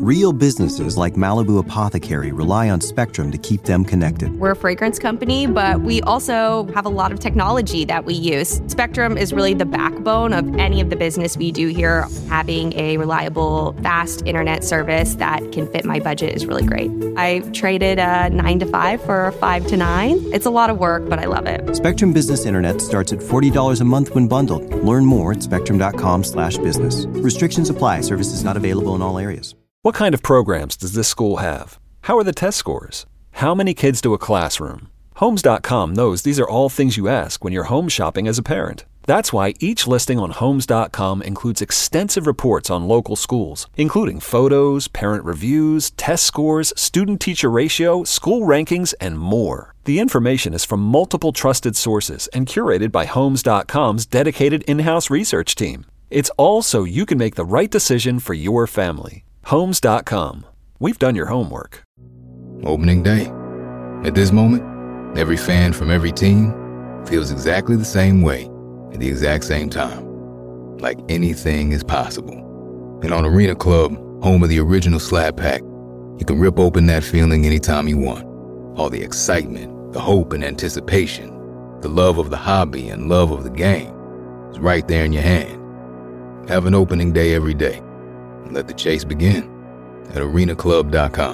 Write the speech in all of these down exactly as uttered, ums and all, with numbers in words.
Real businesses like Malibu Apothecary rely on Spectrum to keep them connected. We're a fragrance company, but we also have a lot of technology that we use. Spectrum is really the backbone of any of the business we do here. Having a reliable, fast internet service that can fit my budget is really great. I traded a nine to five for a five to nine. It's a lot of work, but I love it. Spectrum Business Internet starts at forty dollars a month when bundled. Learn more at spectrum.com slash business. Restrictions apply. Services not available in all areas. What kind of programs does this school have? How are the test scores? How many kids do a classroom? Homes dot com knows these are all things you ask when you're home shopping as a parent. That's why each listing on Homes dot com includes extensive reports on local schools, including photos, parent reviews, test scores, student-teacher ratio, school rankings, and more. The information is from multiple trusted sources and curated by Homes dot com's dedicated in-house research team. It's all so you can make the right decision for your family. Homes dot com. We've done your homework. Opening day. At this moment, every fan from every team feels exactly the same way at the exact same time. Like anything is possible. And on Arena Club, home of the original Slab Pack, you can rip open that feeling anytime you want. All the excitement, the hope and anticipation, the love of the hobby and love of the game is right there in your hand. Have an opening day every day. Let the chase begin at arena club dot com.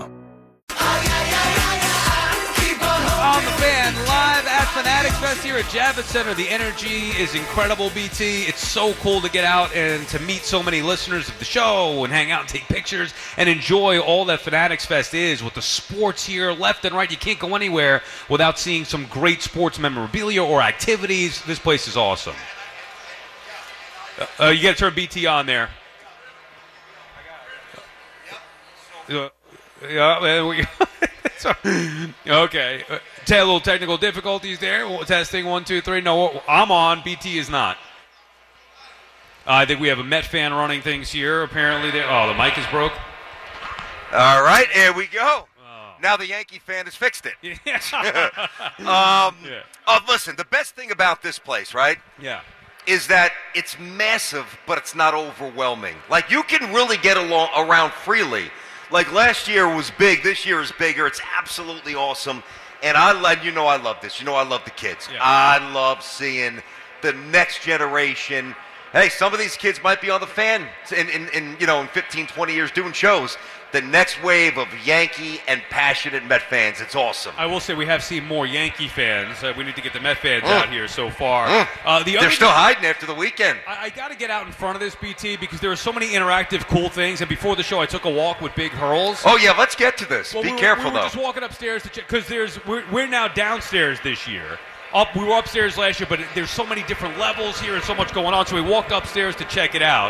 On the Fan, live at Fanatics Fest here at Javits Center. The energy is incredible, B T. It's so cool to get out and to meet so many listeners of the show and hang out and take pictures and enjoy all that Fanatics Fest is with the sports here left and right. You can't go anywhere without seeing some great sports memorabilia or activities. This place is awesome. Uh, you got to turn B T on there. Uh, yeah, we, so, okay. Uh, a little technical difficulties there. Testing one, two, three. No, I'm on. B T is not. Uh, I think we have a Met fan running things here. Apparently, there. Oh, the mic is broke. All right, here we go. Oh. Now the Yankee fan has fixed it. Yeah. um, yeah. Oh, listen. The best thing about this place, right? Yeah. Is that it's massive, but it's not overwhelming. Like you can really get along around freely. Like last year was big, this year is bigger. It's absolutely awesome. And I love, you know I love this. You know I love the kids. Yeah. I love seeing the next generation. Hey, some of these kids might be on the Fan in, in, in you know, in fifteen, twenty years doing shows. The next wave of Yankee and passionate Met fans. It's awesome. I will say we have seen more Yankee fans. Uh, we need to get the Met fans mm. out here so far. Mm. Uh, the They're still thing, hiding after the weekend. I, I got to get out in front of this, B T, because there are so many interactive, cool things. And before the show, I took a walk with Big Hurls. Oh, yeah, let's get to this. Well, Be we were, careful, we were though. just walking upstairs to check, because there's we're, we're now downstairs this year. Up, we were upstairs last year, but there's so many different levels here and so much going on. So we walked upstairs to check it out.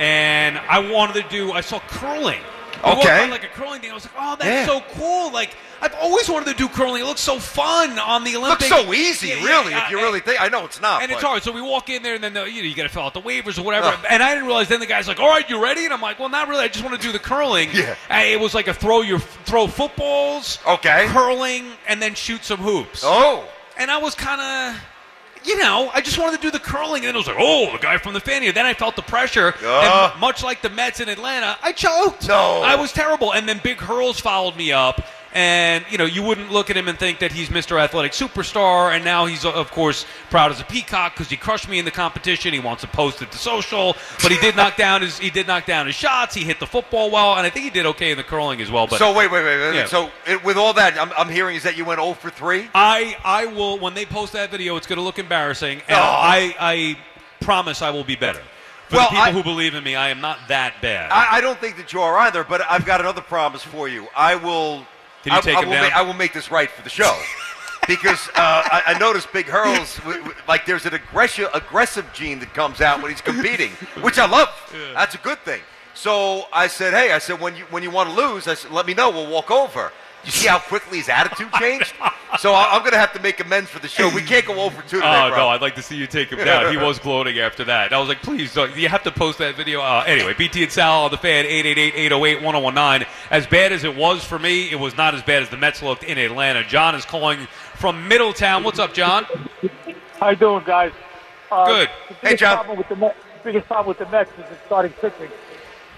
And I wanted to do, I saw curling. I walked by like a curling thing. I was like, oh, that's yeah. so cool. Like, I've always wanted to do curling. It looks so fun on the Olympics. Looks so easy, yeah, really, yeah, if you and, really think. I know it's not. And but. it's hard. So we walk in there, and then the, you know, you got to fill out the waivers or whatever. Oh. And I didn't realize then the guy's like, all right, you ready? And I'm like, well, not really. I just want to do the curling. Yeah. And it was like a throw your throw footballs, okay, curling, and then shoot some hoops. Oh. And I was kind of... You know, I just wanted to do the curling, and then it was like, oh, the guy from the Fan here. Then I felt the pressure, uh, and much like the Mets in Atlanta, I choked. No. I was terrible. And then Big Hurls followed me up, and, you know, you wouldn't look at him and think that he's Mister Athletic Superstar, and now he's, of course, proud as a peacock because he crushed me in the competition. He wants to post it to social, but he did knock down his he did knock down his shots. He hit the football well, and I think he did okay in the curling as well. But so wait, wait, wait. wait. Yeah. So it, with all that, I'm, I'm hearing is that you went oh for three? I, I will, when they post that video, it's going to look embarrassing, and oh. I, I promise I will be better. For well, the people I, who believe in me, I am not that bad. I, I don't think that you are either, but I've got another promise for you. I will... Can you I, take I him will down? Ma- I will make this right for the show. Because uh, I, I noticed Big Hurls, w- w- like there's an aggressive, aggressive gene that comes out when he's competing, which I love. Yeah. That's a good thing. So I said, hey, I said, when you when you want to lose, I said, let me know. We'll walk over. You see how quickly his attitude changed? So I, I'm going to have to make amends for the show. We can't go over two today, Oh, bro. no, I'd like to see you take him down. He was gloating after that. I was like, please, don't. You have to post that video. Uh, anyway, B T and Sal on the Fan, eight eight eight, eight oh eight, one oh one nine. As bad as it was for me, it was not as bad as the Mets looked in Atlanta. John is calling from Middletown. What's up, John? How you doing, guys? Uh, Good. Hey, John. Problem with the Mets, the biggest problem with the Mets is the starting pitching.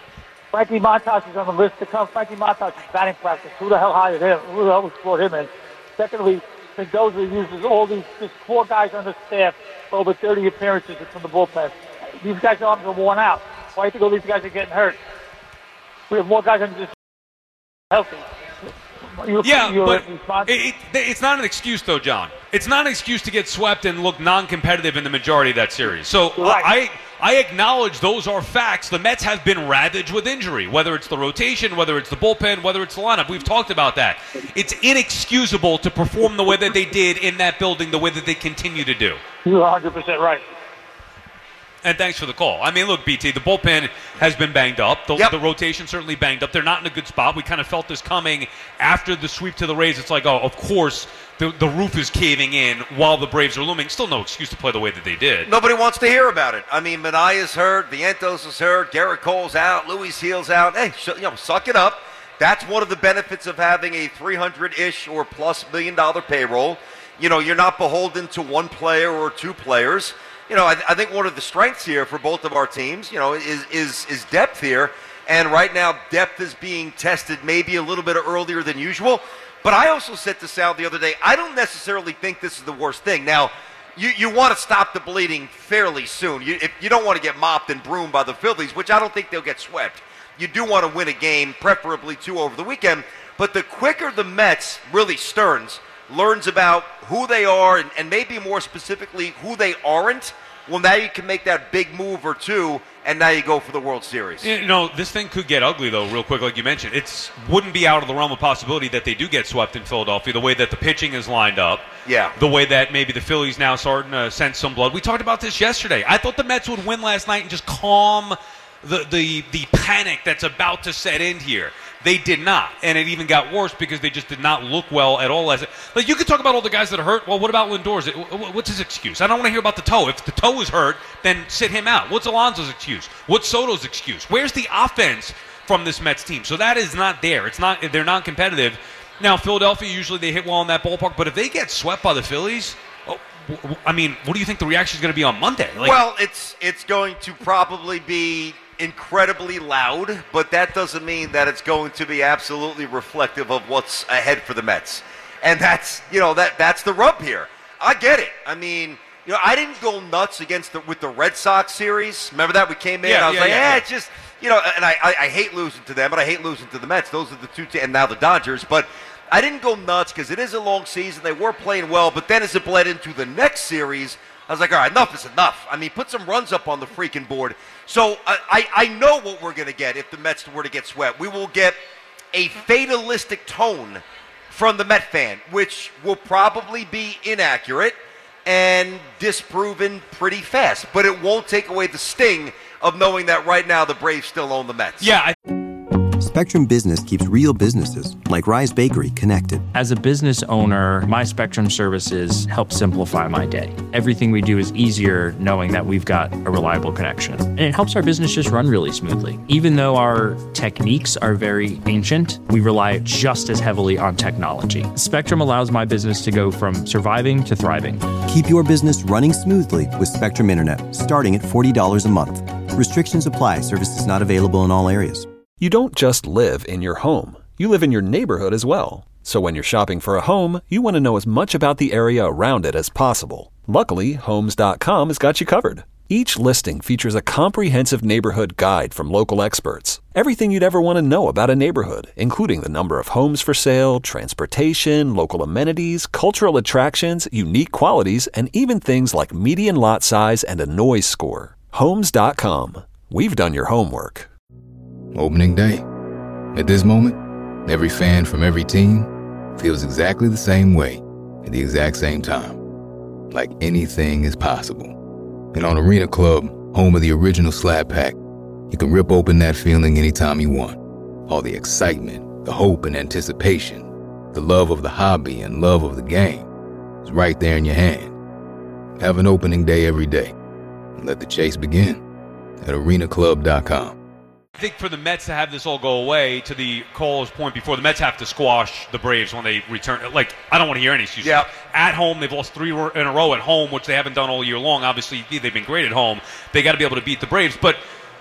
Frankie Montas is on the list to come. Frankie Montas is batting practice. Who the hell hired him? Who the hell brought him in? Secondly, Mendoza uses all these, just four guys on the staff for over thirty appearances from the bullpen. These guys' arms are worn out. Why do you think all these guys are getting hurt? We have more guys on this healthy. You're, yeah, you're but it, it, it's not an excuse, though, John. It's not an excuse to get swept and look non-competitive in the majority of that series. So right. I, I acknowledge those are facts. The Mets have been ravaged with injury, whether it's the rotation, whether it's the bullpen, whether it's the lineup. We've talked about that. It's inexcusable to perform the way that they did in that building, the way that they continue to do. You're one hundred percent right. And thanks for the call. I mean, look, B T, the bullpen has been banged up. The, yep. the rotation certainly banged up. They're not in a good spot. We kind of felt this coming after the sweep to the Rays. It's like, oh, of course, the, the roof is caving in while the Braves are looming. Still no excuse to play the way that they did. Nobody wants to hear about it. I mean, Manaea's hurt, Vientos is hurt, Garrett Cole's out, Luis Gil's out. Hey, sh- you know, suck it up. That's one of the benefits of having a three hundred-ish or plus million dollar payroll. You know, you're not beholden to one player or two players. You know, I, I think one of the strengths here for both of our teams, you know, is, is is depth here. And right now, depth is being tested maybe a little bit earlier than usual. But I also said to Sal the other day, I don't necessarily think this is the worst thing. Now, you, you want to stop the bleeding fairly soon. You, if you don't want to get mopped and broomed by the Phillies, which I don't think they'll get swept. You do want to win a game, preferably two over the weekend. But the quicker the Mets, really Stearns, learns about who they are and, and maybe more specifically who they aren't, well, now you can make that big move or two, and now you go for the World Series. You know, this thing could get ugly, though, real quick, like you mentioned. It wouldn't be out of the realm of possibility that they do get swept in Philadelphia, the way that the pitching is lined up. Yeah. The way that maybe the Phillies now starting to sense some blood. We talked about this yesterday. I thought the Mets would win last night and just calm the the, the panic that's about to set in here. They did not, and it even got worse because they just did not look well at all. As it, like you could talk about all the guys that are hurt. Well, what about Lindor's? What's his excuse? I don't want to hear about the toe. If the toe is hurt, then sit him out. What's Alonso's excuse? What's Soto's excuse? Where's the offense from this Mets team? So that is not there. It's not. They're non-competitive. Now, Philadelphia, usually they hit well in that ballpark, but if they get swept by the Phillies, oh, I mean, what do you think the reaction is going to be on Monday? Like, well, it's it's going to probably be incredibly loud, but that doesn't mean that it's going to be absolutely reflective of what's ahead for the Mets. And that's, you know, that that's the rub here. I get it. I mean, you know, I didn't go nuts against the, with the Red Sox series. Remember that? We came in, yeah, I was yeah, like, yeah, eh, yeah. it's just, you know, and I, I, I hate losing to them, but I hate losing to the Mets. Those are the two, te- and now the Dodgers. But I didn't go nuts because it is a long season. They were playing well, but then as it bled into the next series, I was like, all right, enough is enough. I mean, put some runs up on the freaking board. So I, I, I know what we're going to get if the Mets were to get swept. We will get a fatalistic tone from the Met fan, which will probably be inaccurate and disproven pretty fast. But it won't take away the sting of knowing that right now the Braves still own the Mets. Yeah, I- Spectrum Business keeps real businesses, like Rise Bakery, connected. As a business owner, my Spectrum services help simplify my day. Everything we do is easier knowing that we've got a reliable connection. And it helps our business just run really smoothly. Even though our techniques are very ancient, we rely just as heavily on technology. Spectrum allows my business to go from surviving to thriving. Keep your business running smoothly with Spectrum Internet, starting at forty dollars a month. Restrictions apply. Services not available in all areas. You don't just live in your home. You live in your neighborhood as well. So when you're shopping for a home, you want to know as much about the area around it as possible. Luckily, Homes dot com has got you covered. Each listing features a comprehensive neighborhood guide from local experts. Everything you'd ever want to know about a neighborhood, including the number of homes for sale, transportation, local amenities, cultural attractions, unique qualities, and even things like median lot size and a noise score. Homes dot com. We've done your homework. Opening day. At this moment, every fan from every team feels exactly the same way at the exact same time. Like anything is possible. And on Arena Club, home of the original Slab Pack, you can rip open that feeling anytime you want. All the excitement, the hope and anticipation, the love of the hobby and love of the game is right there in your hand. Have an opening day every day and let the chase begin at arena club dot com. I think for the Mets to have this all go away, to the caller's point before, the Mets have to squash the Braves when they return. Like, I don't want to hear any excuses. Yeah. At home, they've lost three in a row at home, which they haven't done all year long. Obviously, they've been great at home. They got to be able to beat the Braves. But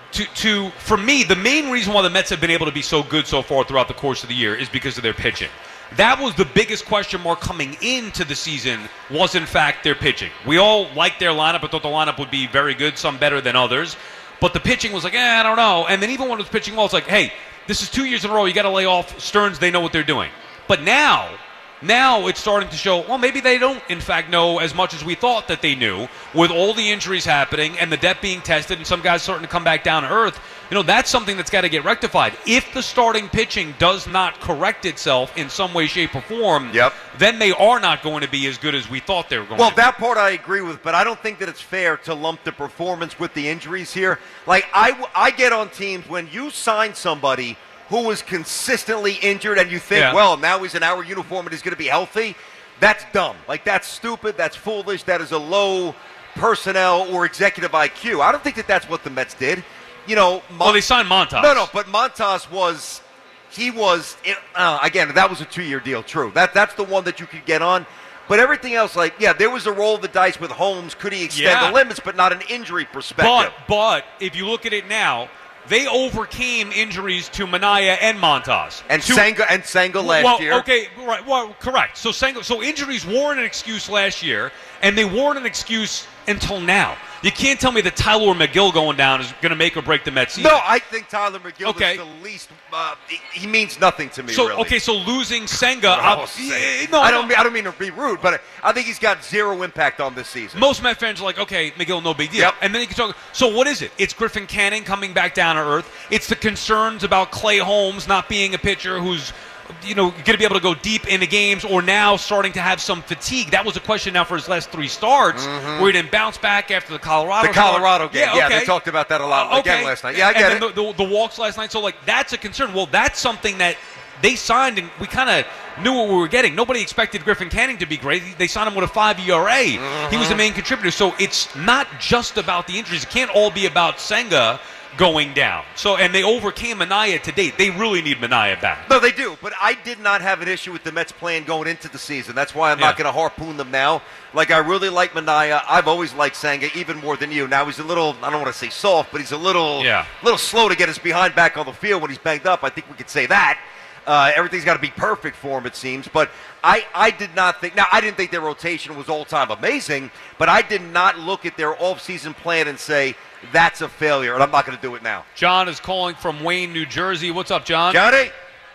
to to for me, the main reason why the Mets have been able to be so good so far throughout the course of the year is because of their pitching. That was the biggest question mark coming into the season, was in fact their pitching. We all liked their lineup. I thought the lineup would be very good, some better than others. But the pitching was like, eh, I don't know. And then even when it was pitching well, it's like, hey, this is two years in a row. You got to lay off Stearns. They know what they're doing. But now, now it's starting to show, well, maybe they don't, in fact, know as much as we thought that they knew, with all the injuries happening and the depth being tested and some guys starting to come back down to earth. You know, that's something that's got to get rectified. If the starting pitching does not correct itself in some way, shape, or form, yep. then they are not going to be as good as we thought they were going well, to be. Well, that part I agree with, but I don't think that it's fair to lump the performance with the injuries here. Like, I, I get on teams when you sign somebody who was consistently injured and you think, yeah. well, now he's in our uniform and he's going to be healthy, that's dumb. Like, that's stupid, that's foolish, that is a low personnel or executive I Q. I don't think that that's what the Mets did. You know, Mon- well, they signed Montas. No, no, but Montas was, he was, uh, again, that was a two-year deal, true. That That's the one that you could get on. But everything else, like, yeah, there was a roll of the dice with Holmes. Could he extend yeah. the limits, but not an injury perspective. But, but, if you look at it now, they overcame injuries to Minaya and Montas. And to, Senga and Senga last well, year. Okay, right, well, correct. So Senga, so injuries weren't an excuse last year, and they weren't an excuse until now. You can't tell me that Tyler McGill going down is going to make or break the Mets season. No, I think Tyler McGill okay. is the least. Uh, he, he means nothing to me. So really. okay, so losing Senga. Oh, say no, I don't. Mean, I don't mean to be rude, but I think he's got zero impact on this season. Most Met fans are like, okay, McGill, no big deal. Yep. And then you can talk. So what is it? It's Griffin Canning coming back down to earth. It's the concerns about Clay Holmes not being a pitcher who's, you know, going to be able to go deep into games, or now starting to have some fatigue. That was a question now for his last three starts, mm-hmm. where he didn't bounce back after the Colorado The Colorado start. game, yeah, yeah, okay. they talked about that a lot uh, again okay. last night. Yeah, I get and it. The, the, the walks last night, so, like, that's a concern. Well, that's something that they signed, and we kind of knew what we were getting. Nobody expected Griffin Canning to be great. They signed him with a five E R A. Mm-hmm. He was the main contributor. So it's not just about the injuries. It can't all be about Senga going down. So, and they overcame Minaya to date. They really need Minaya back. No, they do. But I did not have an issue with the Mets plan going into the season. That's why I'm yeah. not going to harpoon them now. Like, I really like Minaya. I've always liked Senga even more than you. Now he's a little, I don't want to say soft, but he's a little, yeah. little slow to get his behind back on the field when he's banged up. I think we could say that. Uh, everything's got to be perfect for him, it seems. But I, I did not think – now, I didn't think their rotation was all-time amazing, but I did not look at their off-season plan and say, that's a failure, and I'm not going to do it now. John is calling from Wayne, New Jersey. What's up, John? Johnny?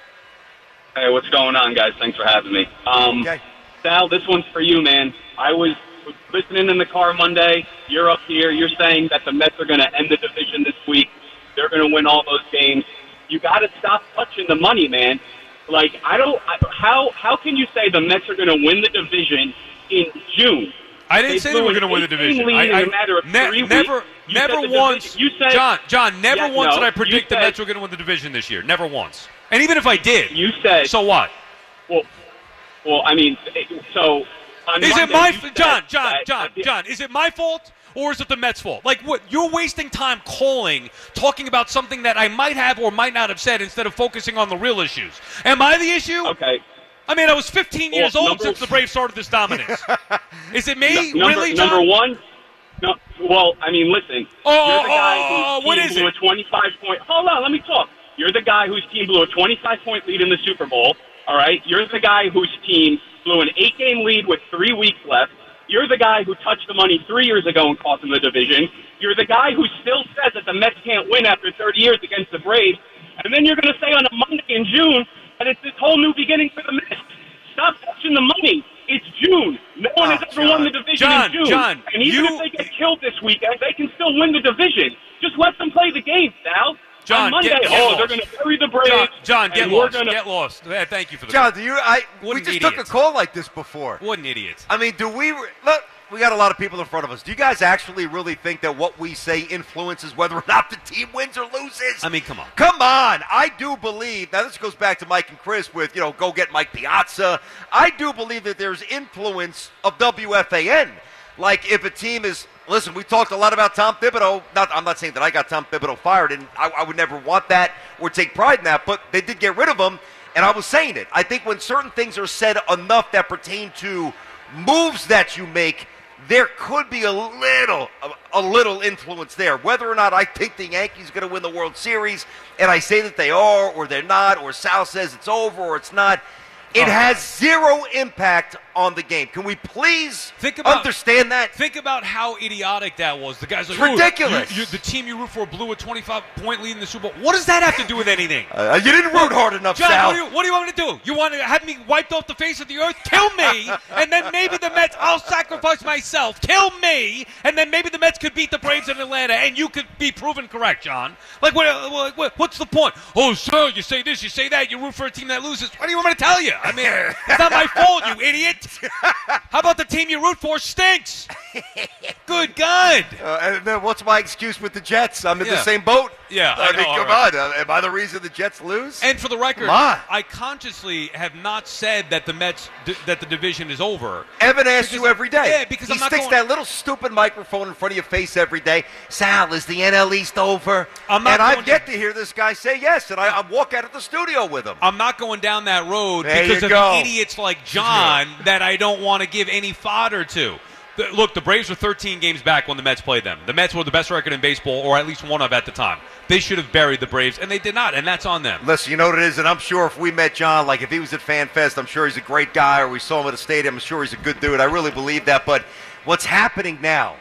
Hey, what's going on, guys? Thanks for having me. Um, okay. Sal, this one's for you, man. I was listening in the car Monday. You're up here. You're saying that the Mets are going to end the division this week. They're going to win all those games. You got to stop touching the money, man. Like, I don't I, – how how can you say the Mets are going to win the division in June? I didn't they say they were going to win the division. I, I, in a matter of ne- three never, weeks. You never once. Division, you said, John, John, never yeah, once no, did I predict the said, Mets were going to win the division this year. Never once. And even if I did, you said, so what? Well, well, I mean, so on is Monday, it my f- John, John, that, John, that, John? Is it my fault? Or is it the Mets' fault? Like, what? You're wasting time calling, talking about something that I might have or might not have said instead of focusing on the real issues. Am I the issue? Okay. I mean, I was fifteen well, years old number, since the Braves started this dominance. Is it me? No, number, really, John? Number one, no, well, I mean, listen. Oh, you're the guy oh, whose what team is blew it? a twenty-five point. Hold on, let me talk. You're the guy whose team blew a twenty-five point lead in the Super Bowl, all right? You're the guy whose team blew an eight-game lead with three weeks left. You're the guy who touched the money three years ago and cost them the division. You're the guy who still says that the Mets can't win after thirty years against the Braves. And then you're going to say on a Monday in June that it's this whole new beginning for the Mets. Stop touching the money. It's June. No one oh, has ever John. won the division John, in June. John, and even you... if they get killed this weekend, they can still win the division. Just let them play the game, Sal. John, on Monday, get, get oh, lost. they're going to bury the Braves. John, John get and we're lost. Gonna... Get lost. Yeah, thank you for the John, do you? I what we an just idiot. took a call like this before. What an idiot. I mean, do we look? We got a lot of people in front of us. Do you guys actually really think that what we say influences whether or not the team wins or loses? I mean, come on. Come on. I do believe, now this goes back to Mike and Chris with, you know, go get Mike Piazza. I do believe that there's influence of W F A N. Like, if a team is, listen, we talked a lot about Tom Thibodeau. Not, I'm not saying that I got Tom Thibodeau fired, and I, I would never want that or take pride in that, but they did get rid of him, and I was saying it. I think when certain things are said enough that pertain to moves that you make, there could be a little, a, a little influence there. Whether or not I think the Yankees are going to win the World Series, and I say that they are, or they're not, or Sal says it's over, or it's not, it oh. has zero impact on the game. Can we please think about, understand that? Think about how idiotic that was. The guy's like, it's ridiculous. You, you, the team you root for blew a twenty-five point lead in the Super Bowl. What does that have to do with anything? Uh, you didn't root hard enough, John, Sal. What do, you, what do you want me to do? You want to have me wiped off the face of the earth? Kill me, and then maybe the Mets, I'll sacrifice myself. Kill me, and then maybe the Mets could beat the Braves in Atlanta, and you could be proven correct, John. Like, what, what, what's the point? Oh, sir, you say this, you say that, you root for a team that loses. What do you want me to tell you? I mean, it's not my fault, you idiot. How about the team you root for stinks? Good God. Uh, and then what's my excuse with the Jets? I'm in yeah. the same boat. Yeah, I, I mean, know, come right. on. Uh, am I the reason the Jets lose? And for the record, I consciously have not said that the Mets, d- that the division is over. Evan asks because, you every day. Yeah, because he I'm not sticks going, that little stupid microphone in front of your face every day. Sal, is the N L East over? I'm not and I've yet to, to hear this guy say yes, and I, I walk out of the studio with him. I'm not going down that road there because of go. idiots like John that I don't want to give any fodder to. The, look, the Braves were thirteen games back when the Mets played them. The Mets were the best record in baseball, or at least one of at the time. They should have buried the Braves, and they did not, and that's on them. Listen, you know what it is, and I'm sure if we met John, like if he was at Fan Fest, I'm sure he's a great guy, or we saw him at a stadium, I'm sure he's a good dude. I really believe that. But what's happening now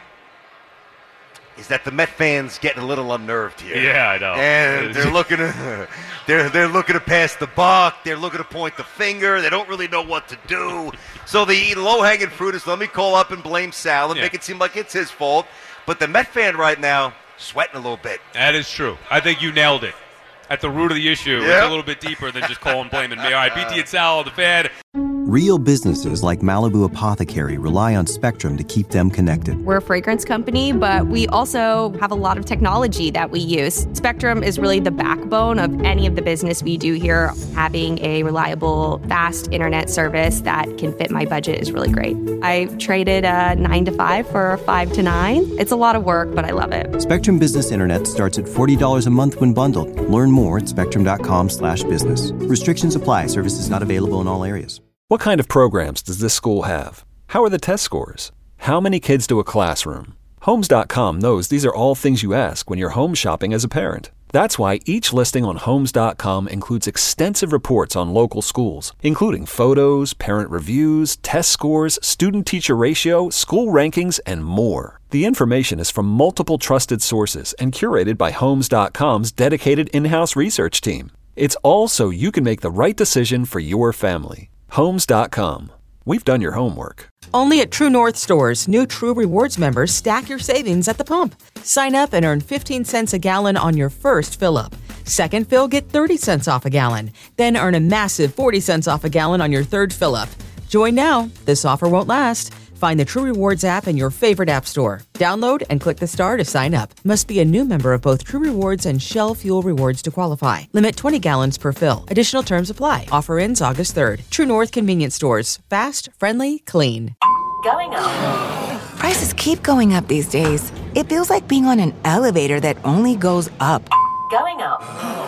is that the Met fans getting a little unnerved here. Yeah, I know. And they're looking to they're they're looking to pass the buck. They're looking to point the finger. They don't really know what to do. So the low-hanging fruit is let me call up and blame Sal and yeah. make it seem like it's his fault. But the Met fan right now sweating a little bit. That is true. I think you nailed it. At the root of the issue, yep. it's a little bit deeper than just calling blaming me. All right, B T and Sal, the fan. Real businesses like Malibu Apothecary rely on Spectrum to keep them connected. We're a fragrance company, but we also have a lot of technology that we use. Spectrum is really the backbone of any of the business we do here. Having a reliable, fast internet service that can fit my budget is really great. I traded a nine to five for a five to nine. It's a lot of work, but I love it. Spectrum Business Internet starts at forty dollars a month when bundled. Learn more at spectrum.com slash business. Restrictions apply. Services not available in all areas. What kind of programs does this school have? How are the test scores? How many kids do a classroom? Homes dot com knows these are all things you ask when you're home shopping as a parent. That's why each listing on Homes dot com includes extensive reports on local schools, including photos, parent reviews, test scores, student-teacher ratio, school rankings, and more. The information is from multiple trusted sources and curated by Homes dot com's dedicated in-house research team. It's all so you can make the right decision for your family. Homes dot com. We've done your homework. Only at True North stores, new True Rewards members stack your savings at the pump. Sign up and earn fifteen cents a gallon on your first fill-up. Second fill, get thirty cents off a gallon. Then earn a massive forty cents off a gallon on your third fill-up. Join now. This offer won't last. Find the True Rewards app in your favorite app store. Download and click the star to sign up. Must be a new member of both True Rewards and Shell Fuel Rewards to qualify. Limit twenty gallons per fill. Additional terms apply. Offer ends August third. True North Convenience Stores. Fast, friendly, clean. Going up. Prices keep going up these days. It feels like being on an elevator that only goes up. Going up.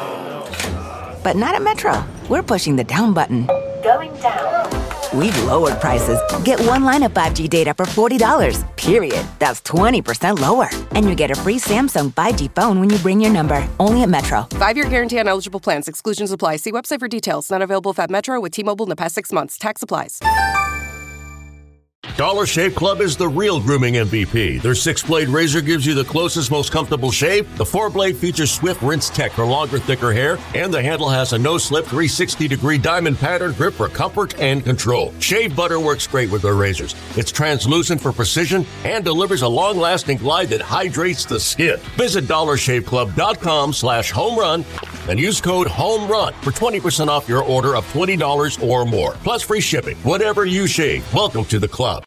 But not at Metro. We're pushing the down button. Going down. We've lowered prices. Get one line of five G data for forty dollars, period. That's twenty percent lower. And you get a free Samsung five G phone when you bring your number. Only at Metro. Five-year guarantee on eligible plans. Exclusions apply. See website for details. Not available at Metro with T-Mobile in the past six months. Tax applies. Dollar Shave Club is the real grooming M V P. Their six-blade razor gives you the closest, most comfortable shave. The four-blade features swift rinse tech for longer, thicker hair. And the handle has a no-slip three sixty degree diamond pattern grip for comfort and control. Shave butter works great with their razors. It's translucent for precision and delivers a long-lasting glide that hydrates the skin. Visit dollar shave club dot com slash home run and use code HOMERUN for twenty percent off your order of twenty dollars or more. Plus free shipping. Whatever you shave, welcome to the club.